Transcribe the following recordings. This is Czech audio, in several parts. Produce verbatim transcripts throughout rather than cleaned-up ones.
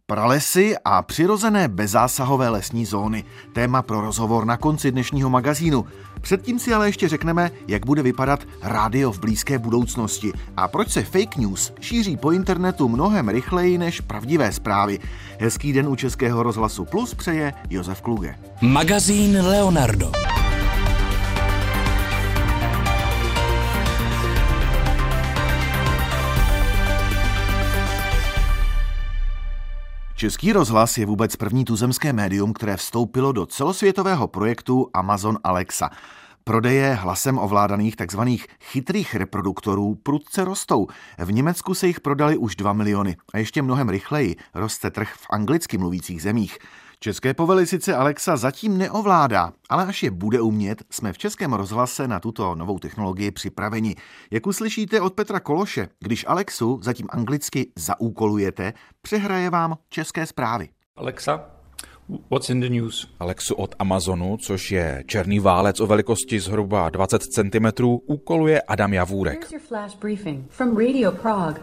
Pralesy a přirozené bezzásahové lesní zóny. Téma pro rozhovor na konci dnešního magazínu. Předtím si ale ještě řekneme, jak bude vypadat rádio v blízké budoucnosti a proč se fake news šíří po internetu mnohem rychleji než pravdivé zprávy. Hezký den u Českého rozhlasu Plus přeje Josef Kluge. Magazín Leonardo. Český rozhlas je vůbec první tuzemské médium, které vstoupilo do celosvětového projektu Amazon Alexa. Prodeje hlasem ovládaných tzv. Chytrých reproduktorů prudce rostou. V Německu se jich prodali už dva miliony a ještě mnohem rychleji roste trh v anglicky mluvících zemích. České povely sice Alexa zatím neovládá, ale až je bude umět, jsme v Českém rozhlase na tuto novou technologii připraveni. Jak uslyšíte od Petra Kološe, když Alexu zatím anglicky zaúkolujete, přehraje vám české zprávy. Alexa, what's in the news? Alexu od Amazonu, což je černý válec o velikosti zhruba dvacet centimetrů, úkoluje Adam Javůrek. Here's your flash briefing from Radio Prague.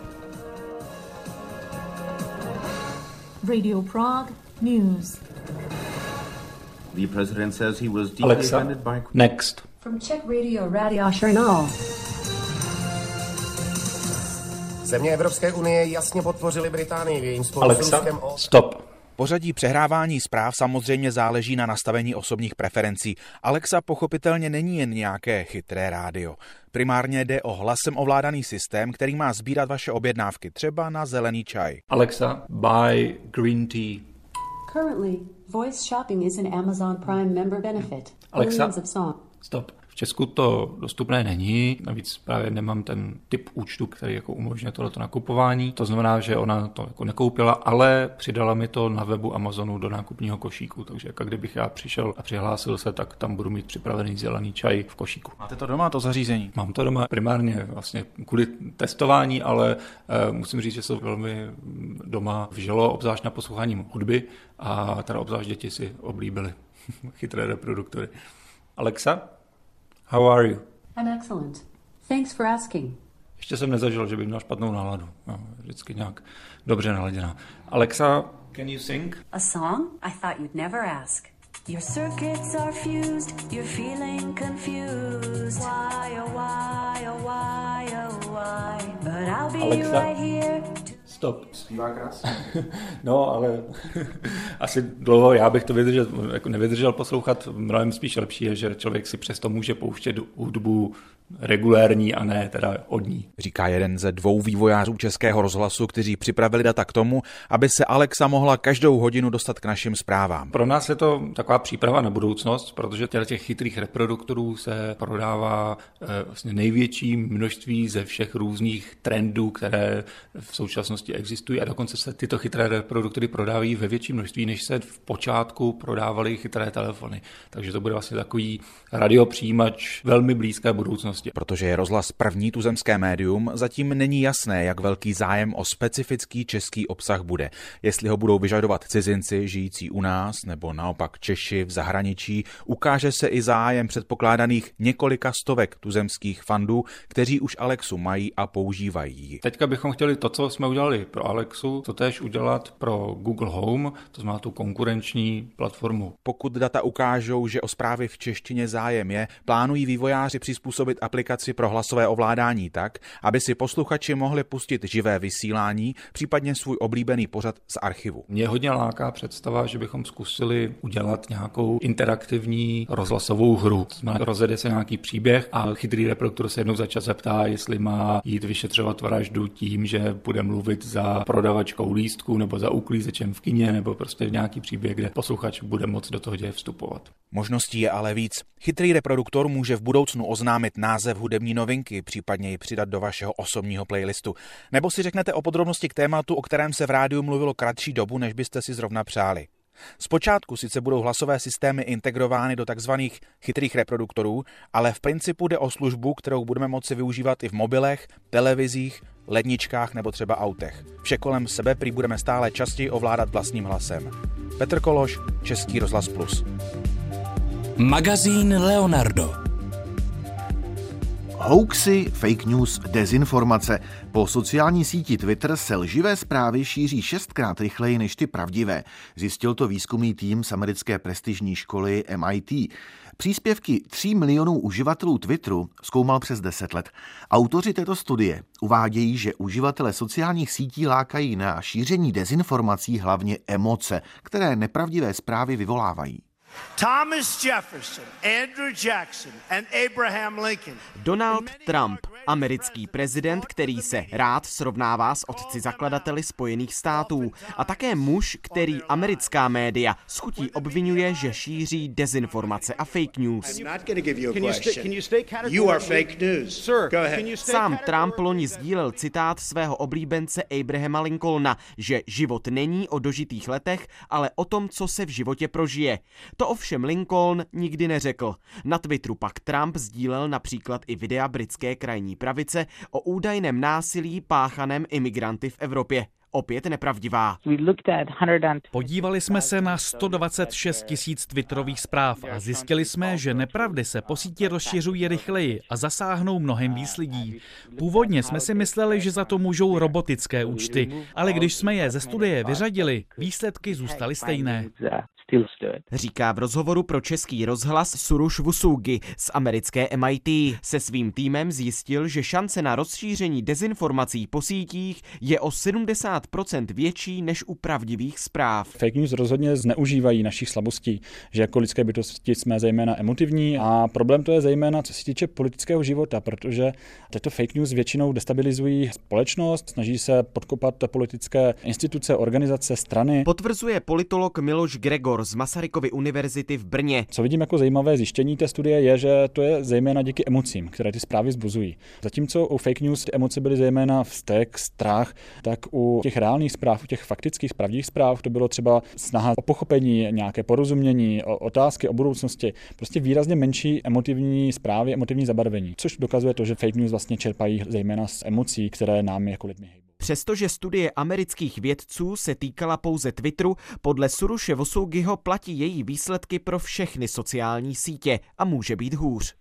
Radio Prague News. The president says he was deeply Alexa, offended by... next. From Czech Radio Radio Journal. Země Evropské unie jasně podpořily Británii v jejím sporu s Ruskem o... stop. Pořadí přehrávání zpráv samozřejmě záleží na nastavení osobních preferencí. Alexa pochopitelně není jen nějaké chytré rádio. Primárně jde o hlasem ovládaný systém, který má sbírat vaše objednávky, třeba na zelený čaj. Alexa, buy green tea. Currently, voice shopping is an Amazon Prime member benefit. Alexa, Millions of songs. stop. V Česku to dostupné není, navíc právě nemám ten typ účtu, který jako umožňuje tohleto nakupování. To znamená, že ona to jako nekoupila, ale přidala mi to na webu Amazonu do nákupního košíku, takže jako kdybych já přišel a přihlásil se, tak tam budu mít připravený zelený čaj v košíku. Máte to doma, to zařízení? Mám to doma primárně vlastně kvůli testování, ale uh, musím říct, že se velmi doma vžilo, obzvlášť na poslouchání hudby a teda obzvlášť děti si oblíbily chytré reproduktory. Alexa? How are you? I'm excellent. Thanks for asking. Ještě jsem nezažil, že by měl špatnou náladu. No, vždycky nějak dobře naladěná. Alexa, can you sing? A song? I thought you'd never ask. Your circuits are fused, you're feeling confused. Why, oh why, oh why, oh why. But I'll be Alexa, right here to... stop. Zpívá krásně. No, ale asi dlouho já bych to vydržel, jako nevydržel poslouchat. Mnohem spíš lepší je, že člověk si přesto může pouštět hudbu regulérní a ne teda od ní. Říká jeden ze dvou vývojářů Českého rozhlasu, kteří připravili data k tomu, aby se Alexa mohla každou hodinu dostat k našim zprávám. Pro nás je to taková příprava na budoucnost, protože těch chytrých reproduktorů se prodává vlastně největší množství ze všech různých trendů, které v současnosti existují, a dokonce se tyto chytré reproduktory prodávají ve větší množství, než se v počátku prodávaly chytré telefony. Takže to bude vlastně takový radiopřijímač velmi blízké budoucnosti. Protože je rozhlas první tuzemské médium, zatím není jasné, jak velký zájem o specifický český obsah bude. Jestli ho budou vyžadovat cizinci žijící u nás, nebo naopak Češi v zahraničí, ukáže se i zájem předpokládaných několika stovek tuzemských fandů, kteří už Alexu mají a používají. Teďka bychom chtěli to, co jsme udělali pro Alexu, to též udělat pro Google Home, to znamená tu konkurenční platformu. Pokud data ukážou, že o zprávy v češtině zájem je, plánují vývojáři přizpůsobit aplikaci pro hlasové ovládání tak, aby si posluchači mohli pustit živé vysílání, případně svůj oblíbený pořad z archivu. Mě hodně láká představa, že bychom zkusili udělat nějakou interaktivní rozhlasovou hru. To znamená, rozjede se nějaký příběh a chytrý reproduktor se jednou za čas zeptá, jestli má jít vyšetřovat vraždu tím, že bude mluvit za prodavačkou lístků nebo za uklízečem v kině, nebo prostě nějaký příběh, kde posluchač bude moct do toho děje vstupovat. Možností je ale víc. Chytrý reproduktor může v budoucnu oznámit název hudební novinky, případně ji přidat do vašeho osobního playlistu. Nebo si řeknete o podrobnosti k tématu, o kterém se v rádiu mluvilo kratší dobu, než byste si zrovna přáli. Zpočátku sice budou hlasové systémy integrovány do takzvaných chytrých reproduktorů, ale v principu jde o službu, kterou budeme moci využívat i v mobilech, televizích, ledničkách nebo třeba autech. Vše kolem sebe prý budeme stále častěji ovládat vlastním hlasem. Petr Kološ, Český rozhlas Plus. Magazín Leonardo. Hoaxy, fake news, dezinformace. Po sociální síti Twitter se lživé zprávy šíří šestkrát rychleji než ty pravdivé. Zjistil to výzkumný tým z americké prestižní školy M I T. Příspěvky tří milionů uživatelů Twitteru zkoumal přes deset let. Autoři této studie uvádějí, že uživatele sociálních sítí lákají na šíření dezinformací hlavně emoce, které nepravdivé zprávy vyvolávají. Thomas Jefferson, Andrew Jackson and Abraham Lincoln. Donald Trump, americký prezident, který se rád srovnává s otci zakladateli Spojených států, a také muž, který americká média s chutí obvinuje, že šíří dezinformace a fake news. Sám Trump loni sdílel citát svého oblíbence Abrahama Lincolna, že život není o dožitých letech, ale o tom, co se v životě prožije. To ovšem Lincoln nikdy neřekl. Na Twitteru pak Trump sdílel například i videa britské krajní pravice o údajném násilí páchaném imigranty v Evropě. Opět nepravdivá. Podívali jsme se na sto dvacet šest tisíc twitterových zpráv a zjistili jsme, že nepravdy se po síti rozšiřují rychleji a zasáhnou mnohem víc lidí. Původně jsme si mysleli, že za to můžou robotické účty, ale když jsme je ze studie vyřadili, výsledky zůstaly stejné. Říká v rozhovoru pro Český rozhlas Suruš Vusugi z americké M I T. Se svým týmem zjistil, že šance na rozšíření dezinformací po sítích je o sedmdesát procent větší než u pravdivých zpráv. Fake news rozhodně zneužívají našich slabostí, že jako lidské bytosti jsme zejména emotivní a problém to je zejména co se týče politického života, protože tyto fake news většinou destabilizují společnost, snaží se podkopat politické instituce, organizace, strany. Potvrzuje politolog Miloš Gregor z Masarykovy univerzity v Brně. Co vidím jako zajímavé zjištění té studie je, že to je zejména díky emocím, které ty zprávy vzbuzují. Zatímco u fake news ty emoce byly zejména vztek, strach, tak u těch reálných zpráv, u těch faktických pravdivých zpráv to bylo třeba snaha o pochopení, nějaké porozumění, o otázky o budoucnosti, prostě výrazně menší emotivní zprávy, emotivní zabarvení, což dokazuje to, že fake news vlastně čerpají zejména z emocí, které nám jako lidmi hýbou. Přestože studie amerických vědců se týkala pouze Twitteru, podle Suruše Vusugiho platí její výsledky pro všechny sociální sítě a může být hůř.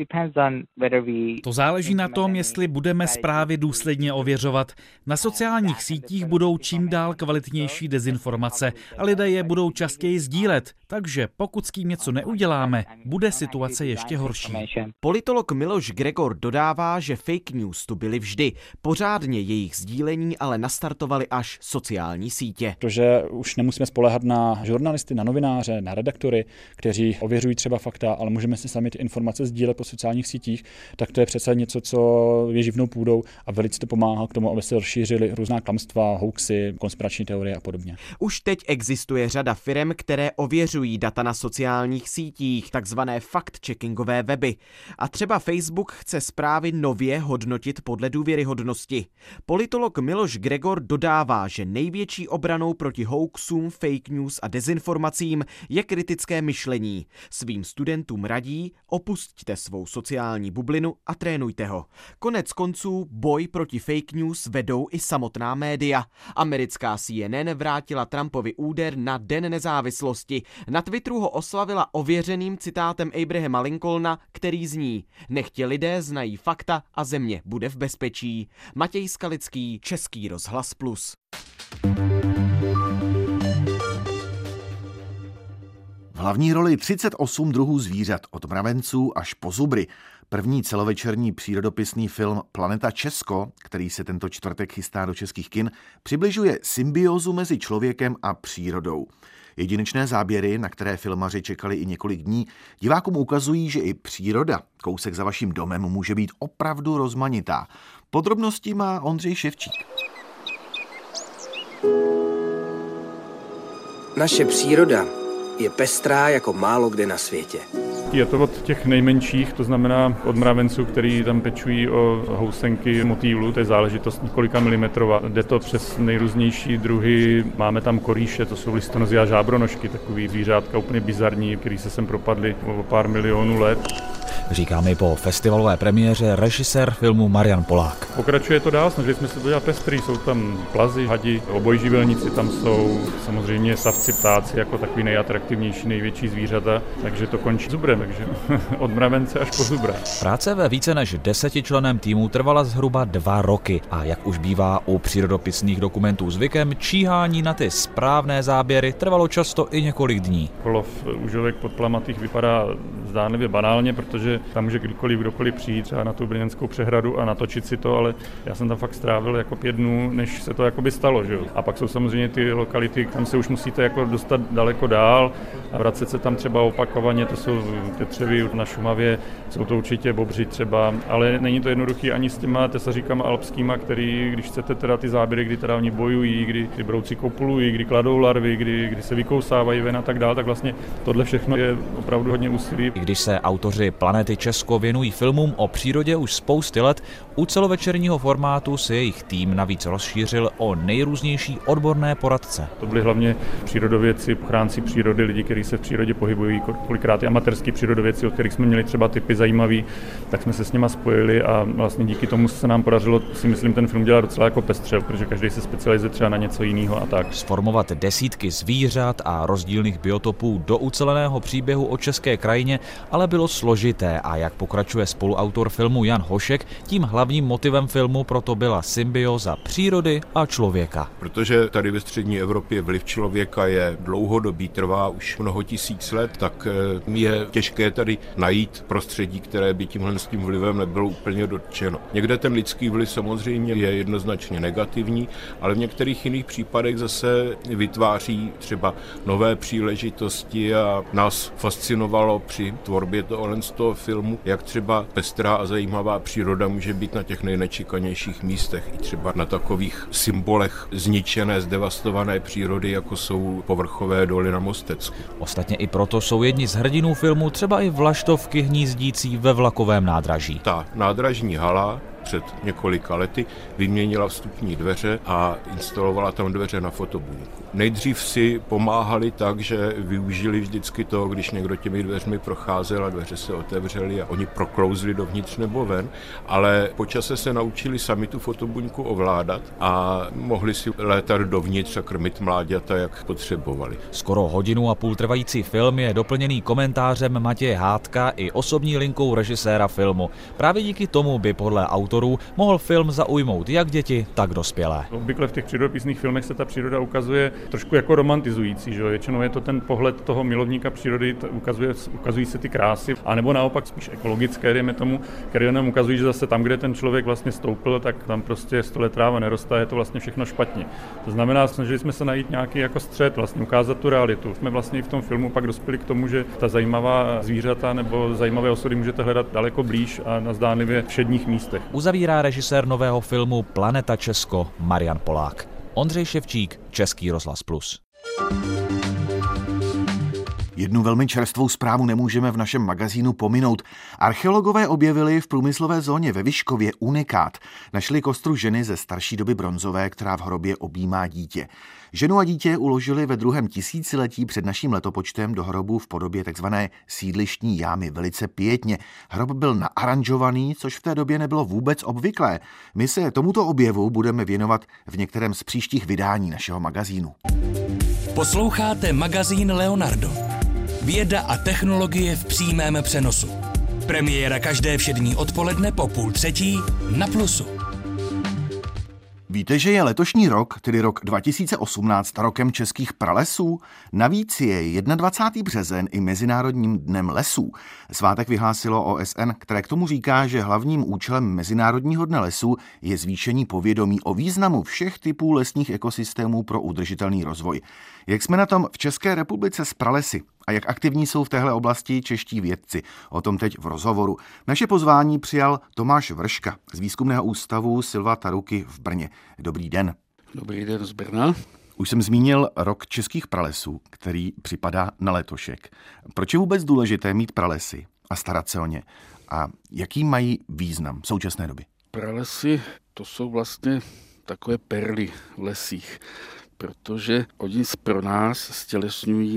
To záleží na tom, jestli budeme zprávy důsledně ověřovat. Na sociálních sítích budou čím dál kvalitnější dezinformace a lidé je budou častěji sdílet, takže pokud s tím něco neuděláme, bude situace ještě horší. Politolog Miloš Gregor dodává, že fake news tu byly vždy. Pořádně jejich sdílení ale nastartovaly až sociální sítě. Protože už nemusíme spoléhat na žurnalisty, na novináře, na redaktory, kteří ověřují třeba fakta, ale můžeme si sami ty informace sdílet po sociálních sítích, tak to je přece něco, co je živnou půdou a velice to pomáhá k tomu, aby se rozšířily různá klamstva, hoaxy, konspirační teorie a podobně. Už teď existuje řada firem, které ověřují data na sociálních sítích, takzvané fact-checkingové weby. A třeba Facebook chce zprávy nově hodnotit podle důvěryhodnosti. Politolog Miloš Gregor dodává, že největší obranou proti hoaxům, fake news a dezinformacím je kritické myšlení. Svým studentům radí, opusťte svou sociální bublinu a trénujte ho. Konec konců boj proti fake news vedou i samotná média. Americká C N N vrátila Trumpovi úder na Den nezávislosti. Na Twitteru ho oslavila ověřeným citátem Abrahama Lincolna, který zní: Nechtě lidé znají fakta a země bude v bezpečí. Matěj Skalický, Český rozhlas plus. V hlavní roli třicet osm druhů zvířat, od mravenců až po zubry. První celovečerní přírodopisný film Planeta Česko, který se tento čtvrtek chystá do českých kin, přibližuje symbiózu mezi člověkem a přírodou. Jedinečné záběry, na které filmaři čekali i několik dní, divákům ukazují, že i příroda kousek za vaším domem může být opravdu rozmanitá. Podrobnosti má Ondřej Ševčík. Naše příroda je pestrá jako málo kde na světě. Je to od těch nejmenších, to znamená od mravenců, který tam pečují o housenky motýlů, to je záležitost několika milimetrová. Jde to přes nejrůznější druhy, máme tam korýše, to jsou listonozy a žábronožky, takový zvířátka úplně bizarní, který se sem propadly o pár milionů let. říká mi po festivalové premiéře režisér filmu Marian Polák. Pokračuje to dál, snažili jsme se to dělat pestrý, jsou tam plazy, hadi, obojživelníci tam jsou, samozřejmě savci, ptáci jako takový nejatraktivnější, největší zvířata, takže to končí zubrem, takže od mravence až po zubra. Práce ve více než desetičlenném týmu trvala zhruba dva roky a jak už bývá u přírodopisných dokumentů zvykem, číhání na ty správné záběry trvalo často i několik dní. Lov užovek podplamatých vypadá zdánlivě banálně, protože tam může kdykoliv kdokoliv přijít třeba na tu brněnskou přehradu a natočit si to, ale já jsem tam fakt strávil jako pět dnů, než se to jakoby stalo, že jo. A pak jsou samozřejmě ty lokality, kam se už musíte jako dostat daleko dál a vracet se tam třeba opakovaně, to jsou tetřevy na Šumavě, jsou to určitě bobři třeba, ale není to jednoduchý ani s těma tesaříkama alpskýma, který, když chcete teda ty záběry, kdy teda oni bojují, kdy ty brouci kopulují, kdy kladou larvy, kdy, kdy se vykousávají ven a tak dál, tak vlastně tohle všechno je opravdu hodně úsilí. I když se autoři Planety Česko věnují filmům o přírodě už spousty let, u celovečerního formátu se jejich tým navíc rozšířil o nejrůznější odborné poradce. To byli hlavně přírodovědci, ochránci přírody, lidi, kteří se v přírodě pohybují, kolikrát i amatérský přírodovědci, od kterých jsme měli třeba typy zajímavý, tak jsme se s nima spojili a vlastně díky tomu se nám podařilo, si myslím, ten film dělat docela jako pestře, protože každý se specializuje třeba na něco jiného a tak. Sformovat desítky zvířat a rozdílných biotopů do uceleného příběhu o české krajině ale bylo složité a jak pokračuje spoluautor filmu Jan Hošek, tím hlavním motivem filmu proto byla symbioza přírody a člověka. Protože tady ve střední Evropě vliv člověka je dlouhodobý, trvá už mnoho tisíc let, tak je těžké tady najít prostředí, které by tímhle s tím vlivem nebylo úplně dotčeno. Někde ten lidský vliv samozřejmě je jednoznačně negativní, ale v některých jiných případech zase vytváří třeba nové příležitosti a nás fascinovalo při tvorbě tohohle z toho filmu, jak třeba pestrá a zajímavá příroda může být na těch nejnečekanějších místech, i třeba na takových symbolech zničené, zdevastované přírody, jako jsou povrchové doly na Mostecku. Ostatně i proto jsou jedni z hrdinů filmu třeba i vlaštovky hnízdící ve vlakovém nádraží. Ta nádražní hala před několika lety vyměnila vstupní dveře a instalovala tam dveře na fotobuňku. Nejdřív si pomáhali tak, že využili vždycky to, když někdo těmi dveřmi procházel a dveře se otevřely a oni proklouzli dovnitř nebo ven, ale po čase se naučili sami tu fotobuňku ovládat a mohli si létat dovnitř a krmit mláďata, jak potřebovali. Skoro hodinu a půl trvající film je doplněný komentářem Matěje Hádka i osobní linkou režiséra filmu. Právě díky tomu by podle autorů mohl film zaujmout jak děti, tak dospělé. Obvykle v těch přírodopisných filmech se ta příroda ukazuje trošku jako romantizující, že většinou je to ten pohled toho milovníka přírody, ukazuje, ukazují se ty krásy, anebo naopak spíš ekologické, dejme tomu, které nám ukazují, že zase tam, kde ten člověk vlastně stoupil, tak tam prostě sto let tráva neroste, je to vlastně všechno špatně. To znamená, snažili jsme se najít nějaký jako střed, vlastně ukázat tu realitu. Jsme vlastně i v tom filmu pak dospěli k tomu, že ta zajímavá zvířata nebo zajímavé osoby můžete hledat daleko blíž a na zdánlivě všedních místech. Uzavírá režisér nového filmu Planeta Česko Marian Polák. Ondřej Ševčík, Český rozhlas plus. Jednu velmi čerstvou zprávu nemůžeme v našem magazínu pominout. Archeologové objevili v průmyslové zóně ve Vyškově unikát. Našli kostru ženy ze starší doby bronzové, která v hrobě objímá dítě. Ženu a dítě uložili ve druhém tisíciletí před naším letopočtem do hrobu v podobě takzvané sídlištní jámy velice pietně. Hrob byl naaranžovaný, což v té době nebylo vůbec obvyklé. My se tomuto objevu budeme věnovat v některém z příštích vydání našeho magazínu. Posloucháte magazín Leonardo. Věda a technologie v přímém přenosu. Premiéra každé všední odpoledne po půl třetí na Plusu. Víte, že je letošní rok, tedy rok dva tisíce osmnáct, rokem českých pralesů? Navíc je dvacátého prvního březen i Mezinárodním dnem lesů. Svátek vyhlásilo O S N, které k tomu říká, že hlavním účelem Mezinárodního dne lesů je zvýšení povědomí o významu všech typů lesních ekosystémů pro udržitelný rozvoj. Jak jsme na tom v České republice s pralesy a jak aktivní jsou v téhle oblasti čeští vědci? O tom teď v rozhovoru. Naše pozvání přijal Tomáš Vrška z Výzkumného ústavu Silva Taruky v Brně. Dobrý den. Dobrý den z Brna. Už jsem zmínil rok českých pralesů, který připadá na letošek. Proč je vůbec důležité mít pralesy a starat se o ně? A jaký mají význam v současné době? Pralesy, to jsou vlastně takové perly v lesích, protože oni pro nás stělesňují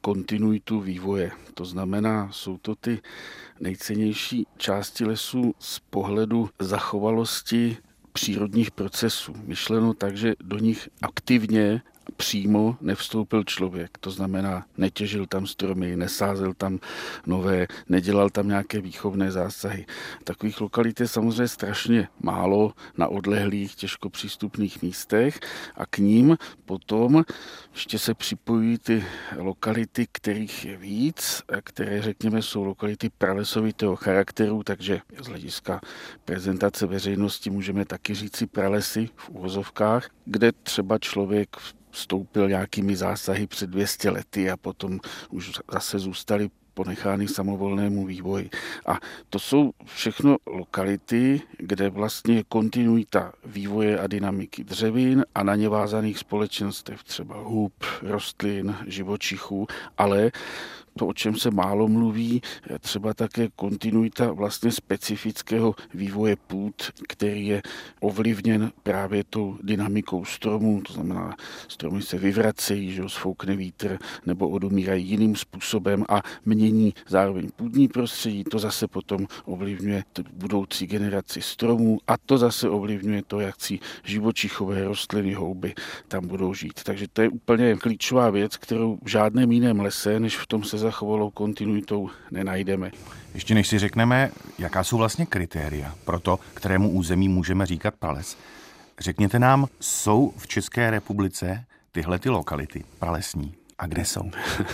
kontinuitu vývoje. To znamená, jsou to ty nejcennější části lesů z pohledu zachovalosti přírodních procesů. Myšleno tak, že do nich aktivně přímo nevstoupil člověk. To znamená, netěžil tam stromy, nesázel tam nové, nedělal tam nějaké výchovné zásahy. Takových lokalit je samozřejmě strašně málo na odlehlých, těžko přístupných místech a k ním potom ještě se připojují ty lokality, kterých je víc, a které, řekněme, jsou lokality pralesovitého charakteru, takže z hlediska prezentace veřejnosti můžeme taky říci pralesy v uvozovkách, kde třeba člověk vstoupil nějakými zásahy před dvě stě lety a potom už zase zůstali ponechány samovolnému vývoji. A to jsou všechno lokality, kde vlastně je kontinuita vývoje a dynamiky dřevin a na ně vázaných společenstev, třeba hub, rostlin, živočichů, ale to, o čem se málo mluví, třeba také kontinuita vlastně specifického vývoje půd, který je ovlivněn právě tou dynamikou stromů, to znamená, stromy se vyvracejí, že sfoukne vítr nebo odumírají jiným způsobem a mění zároveň půdní prostředí, to zase potom ovlivňuje budoucí generaci stromů a to zase ovlivňuje to, jak si živočichové rostliny, houby tam budou žít. Takže to je úplně klíčová věc, kterou v žádném jiném lese, než v tom se zachovalou kontinuitou nenajdeme. Ještě než si řekneme, jaká jsou vlastně kritéria pro to, kterému území můžeme říkat prales, řekněte nám, jsou v České republice tyhle ty lokality pralesní? A kde jsou?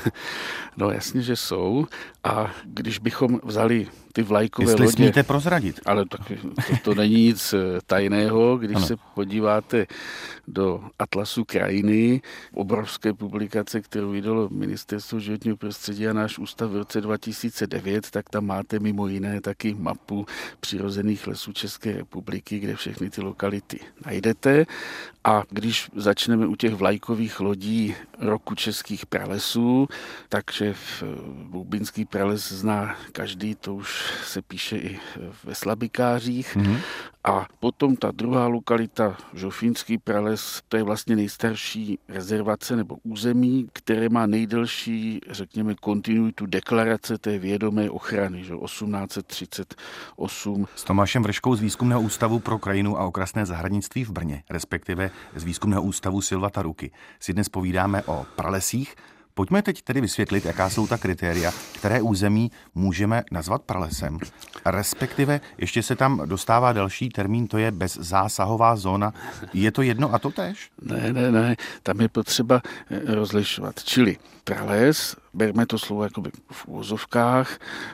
No jasně, že jsou. A když bychom vzali ty vlajkové Jestli lodě... smíte prozradit. Ale tak, to, to není nic tajného. Když ano. se podíváte do Atlasu krajiny, obrovské publikace, kterou vydalo Ministerstvo životního prostředí a náš ústav v roce dva tisíce devět, tak tam máte mimo jiné taky mapu přirozených lesů České republiky, kde všechny ty lokality najdete. A když začneme u těch vlajkových lodí roku českých pralesů, takže Boubínský prales zná každý, to už se píše i ve slabikářích. Mm-hmm. A potom ta druhá lokalita, Žofínský prales, to je vlastně nejstarší rezervace nebo území, které má nejdelší, řekněme, kontinuitu deklarace té vědomé ochrany, že osmnáct set třicet osm. S Tomášem Vrškou z Výzkumného ústavu pro krajinu a okrasné zahradnictví v Brně, respektive z Výzkumného ústavu Silva Taruky, si dnes povídáme o pralesích. Pojďme teď tedy vysvětlit, jaká jsou ta kritéria, které území můžeme nazvat pralesem. Respektive ještě se tam dostává další termín, to je bezzásahová zóna. Je to jedno a to též? Ne, ne, ne, tam je potřeba rozlišovat. Čili prales, berme to slovo jakoby v uvozovkách,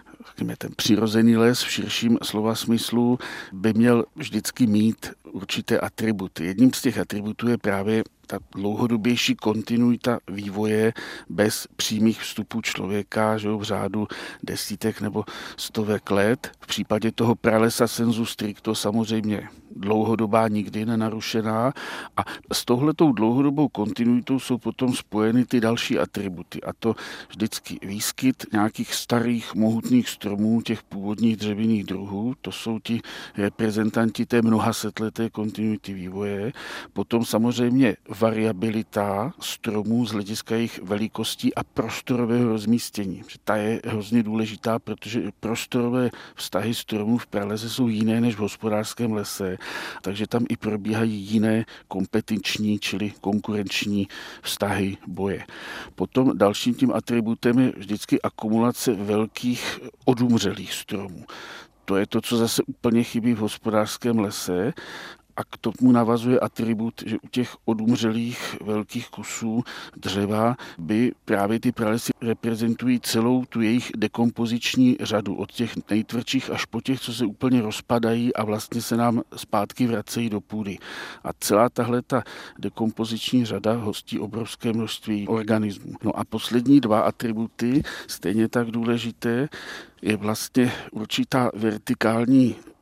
ten přirozený les v širším slova smyslu by měl vždycky mít určité atributy. Jedním z těch atributů je právě ta dlouhodobější kontinuita vývoje bez přímých vstupů člověka, že v řádu desítek nebo stovek let. V případě toho pralesa sensu stricto samozřejmě dlouhodobá, nikdy nenarušená a s touhletou dlouhodobou kontinuitou jsou potom spojeny ty další atributy a to vždycky výskyt nějakých starých mohutných stromů, těch původních dřevinných druhů, to jsou ti reprezentanti té mnohasetleté kontinuity vývoje, potom samozřejmě variabilita stromů z hlediska jejich velikostí a prostorového rozmístění. Ta je hrozně důležitá, protože prostorové vztahy stromů v pralese jsou jiné než v hospodářském lese, takže tam i probíhají jiné kompetenční, čili konkurenční vztahy boje. Potom dalším tím atributem je vždycky akumulace velkých odumřelých stromů. To je to, co zase úplně chybí v hospodářském lese. A k tomu navazuje atribut, že u těch odumřelých velkých kusů dřeva by právě ty pralesy reprezentují celou tu jejich dekompoziční řadu, od těch nejtvrdších až po těch, co se úplně rozpadají a vlastně se nám zpátky vracejí do půdy. A celá tahle ta dekompoziční řada hostí obrovské množství organismů. No a poslední dva atributy, stejně tak důležité, je vlastně určitá vertikální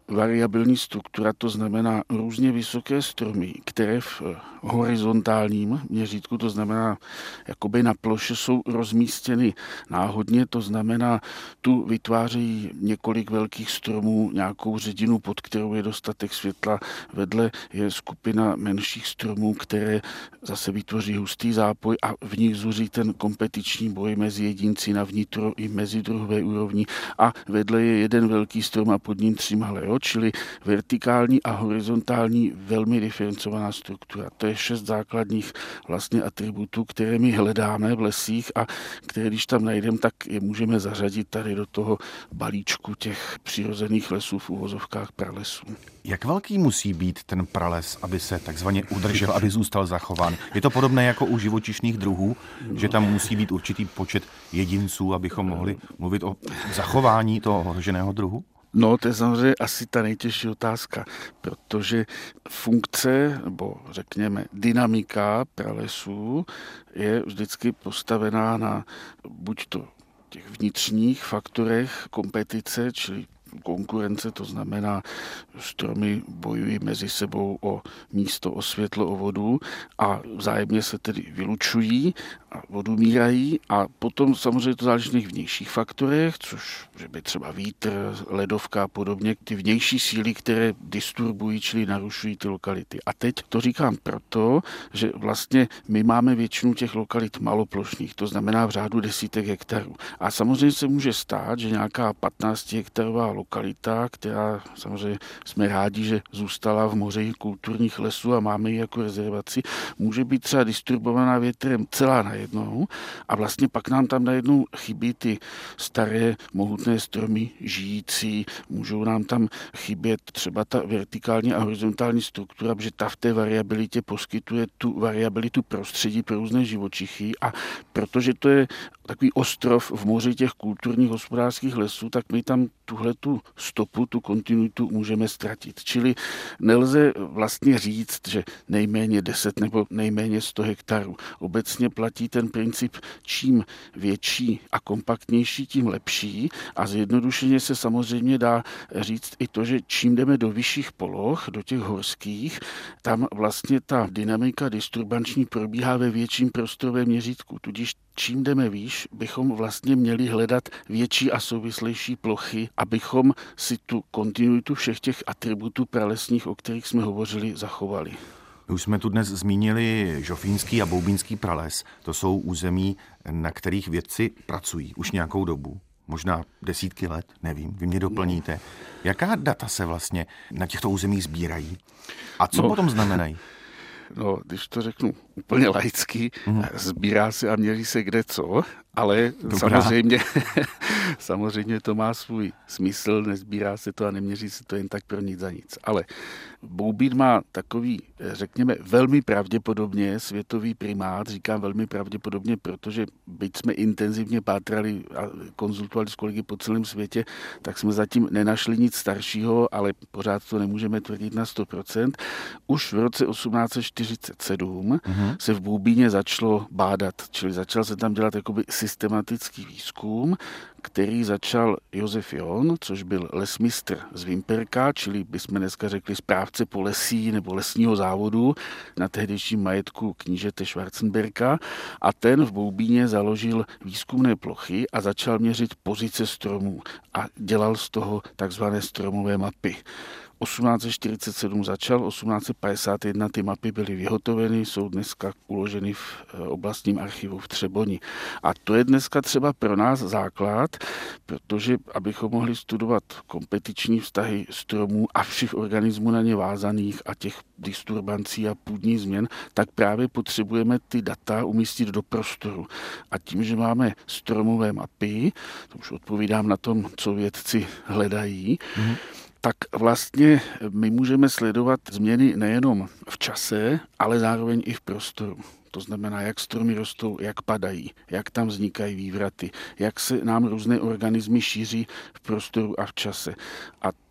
variabilní struktura, to znamená různě vysoké stromy, které v horizontálním měřítku, to znamená jakoby na ploše, jsou rozmístěny náhodně, to znamená, tu vytvářejí několik velkých stromů, nějakou ředinu, pod kterou je dostatek světla. Vedle je skupina menších stromů, které zase vytvoří hustý zápoj a v nich zuří ten kompetiční boj mezi jedinci na vnitro i mezidruhové úrovni. A vedle je jeden velký strom a pod ním tři malé, jo? Čili vertikální a horizontální velmi diferencovaná struktura. To je šest základních vlastně atributů, které my hledáme v lesích a které, když tam najdeme, tak je můžeme zařadit tady do toho balíčku těch přirozených lesů v uvozovkách pralesů. Jak velký musí být ten prales, aby se takzvaně udržel, aby zůstal zachován? Je to podobné jako u živočišných druhů, že tam musí být určitý počet jedinců, abychom mohli mluvit o zachování toho ohroženého druhu? No, to je samozřejmě asi ta nejtěžší otázka, protože funkce, nebo řekněme dynamika pralesů je vždycky postavená na buď to těch vnitřních faktorech kompetice, čili konkurence, to znamená, stromy bojují mezi sebou o místo, o světlo, o vodu a vzájemně se tedy vylučují a odumírají a potom samozřejmě to záleží na těch vnějších faktorech, což že by třeba vítr, ledovka a podobně, ty vnější síly, které disturbují, čili narušují ty lokality. A teď to říkám proto, že vlastně my máme většinu těch lokalit maloplošných, to znamená v řádu desítek hektarů. A samozřejmě se může stát, že nějaká patnáctihektarová lokalita, která samozřejmě jsme rádi, že zůstala v moři kulturních lesů a máme ji jako rezervaci, může být třeba disturbovaná větrem celá najednou a vlastně pak nám tam najednou chybí ty staré mohutné stromy žijící, můžou nám tam chybět třeba ta vertikální a horizontální struktura, protože ta v té variabilitě poskytuje tu variabilitu prostředí pro různé živočichy a protože to je takový ostrov v moři těch kulturních hospodářských lesů, tak my tam tuhle tu stopu, tu kontinuitu můžeme ztratit. Čili nelze vlastně říct, že nejméně deset nebo nejméně sto hektarů. Obecně platí ten princip, čím větší a kompaktnější, tím lepší a zjednodušeně se samozřejmě dá říct i to, že čím jdeme do vyšších poloh, do těch horských, tam vlastně ta dynamika disturbanční probíhá ve větším prostorovém měřítku. Tudíž čím jdeme výš, bychom vlastně měli hledat větší a souvislejší plochy, abychom si tu kontinuitu všech těch atributů pralesních, o kterých jsme hovořili, zachovali. My už jsme tu dnes zmínili Žofínský a Boubínský prales. To jsou území, na kterých vědci pracují už nějakou dobu. Možná desítky let, nevím, vy mě doplníte. Jaká data se vlastně na těchto územích sbírají? A co no. potom znamenají? No, když to řeknu úplně laicky, mm. sbírá se a měří se kde co, ale samozřejmě, samozřejmě to má svůj smysl, nezbírá se to a neměří se to jen tak pro nic za nic. Ale Boubín má takový, řekněme, velmi pravděpodobně světový primát, říkám velmi pravděpodobně, protože byť jsme intenzivně pátrali a konzultovali s kolegy po celém světě, tak jsme zatím nenašli nic staršího, ale pořád to nemůžeme tvrdit na sto procent. Už v roce osmnáct set čtyřicet sedm mm-hmm. se v Boubíně začalo bádat, čili začal se tam dělat jakoby systematický výzkum, který začal Josef John, což byl lesmistr z Vimperka, čili bychom dneska řekli správce polesí nebo lesního závodu na tehdejším majetku knížete Schwarzenberka a ten v Boubíně založil výzkumné plochy a začal měřit pozice stromů a dělal z toho takzvané stromové mapy. osmnáct set čtyřicet sedm začal, osmnáct set padesát jedna ty mapy byly vyhotoveny, jsou dneska uloženy v oblastním archivu v Třeboni. A to je dneska třeba pro nás základ, protože abychom mohli studovat kompetiční vztahy stromů a všech organismů na ně vázaných a těch disturbancí a půdních změn, tak právě potřebujeme ty data umístit do prostoru. A tím, že máme stromové mapy, to už odpovídám na tom, co vědci hledají, mm-hmm. tak vlastně my můžeme sledovat změny nejenom v čase, ale zároveň i v prostoru. To znamená, jak stromy rostou, jak padají, jak tam vznikají vývraty, jak se nám různé organismy šíří v prostoru a v čase. A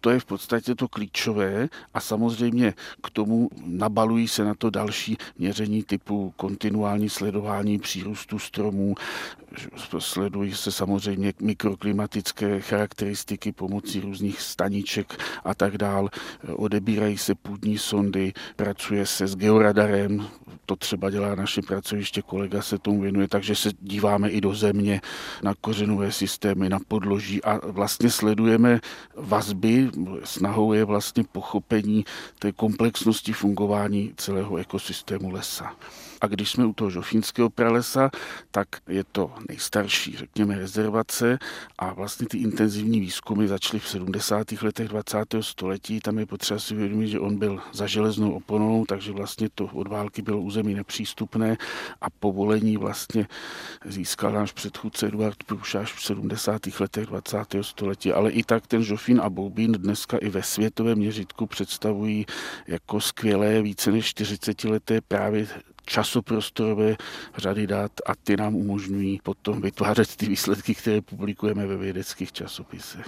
To je v podstatě to klíčové a samozřejmě k tomu nabalují se na to další měření typu kontinuální sledování přírůstu stromů, sledují se samozřejmě mikroklimatické charakteristiky pomocí různých staniček a tak dál, odebírají se půdní sondy, pracuje se s georadarem, to třeba dělá naše pracoviště, kolega se tomu věnuje, takže se díváme i do země, na kořenové systémy, na podloží a vlastně sledujeme vazby. Snahou je vlastně pochopení té komplexnosti fungování celého ekosystému lesa. A když jsme u toho žofínského pralesa, tak je to nejstarší, řekněme, rezervace a vlastně ty intenzivní výzkumy začaly v sedmdesátých letech dvacátého století. Tam je potřeba si uvědomit, že on byl za železnou oponou, takže vlastně to od války bylo území nepřístupné a povolení vlastně získal náš předchůdce Eduard Průšáš v sedmdesátých letech dvacátého století. Ale i tak ten žofín a boubín dneska i ve světovém měřítku představují jako skvělé více než čtyřicetileté právě časoprostorové řady dat a ty nám umožňují potom vytvářet ty výsledky, které publikujeme ve vědeckých časopisech.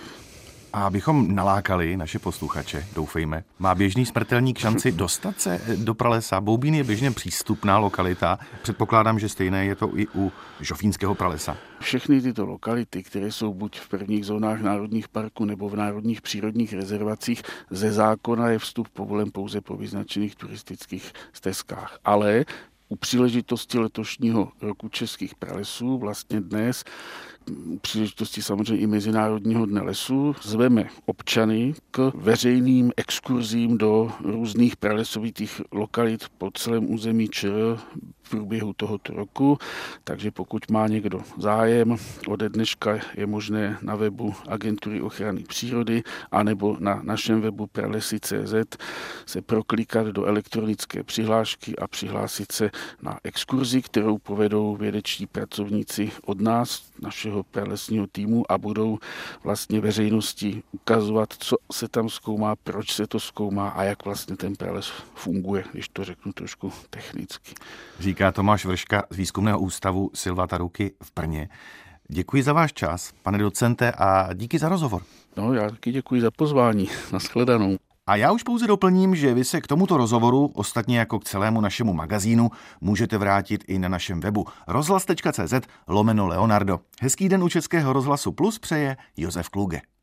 A abychom nalákali naše posluchače, doufejme, má běžný smrtelník šanci dostat se do pralesa? Boubín je běžně přístupná lokalita. Předpokládám, že stejné je to i u žofínského pralesa. Všechny tyto lokality, které jsou buď v prvních zónách národních parků nebo v národních přírodních rezervacích, ze zákona je vstup povolen pouze po vyznačených turistických stezkách. Ale u příležitosti letošního roku českých pralesů, vlastně dnes, u příležitosti samozřejmě i Mezinárodního dne lesů, zveme občany k veřejným exkurzím do různých pralesovitých lokalit po celém území ČR v průběhu tohoto roku. Takže pokud má někdo zájem, ode dneška je možné na webu Agentury ochrany přírody anebo na našem webu pralesy tečka cé zet se proklikat do elektronické přihlášky a přihlásit se na exkurzi, kterou povedou vědeční pracovníci od nás, našeho pralesního týmu a budou vlastně veřejnosti ukazovat, co se tam zkoumá, proč se to zkoumá a jak vlastně ten prales funguje, když to řeknu trošku technicky. Říká Tomáš Vrška z Výzkumného ústavu Silva Taruky v Brně. Děkuji za váš čas, pane docente, a díky za rozhovor. No, já taky děkuji za pozvání. Nashledanou. A já už pouze doplním, že vy se k tomuto rozhovoru, ostatně jako k celému našemu magazínu, můžete vrátit i na našem webu rozhlas tečka cé zet lomeno Leonardo. Hezký den u Českého rozhlasu Plus přeje Josef Kluge.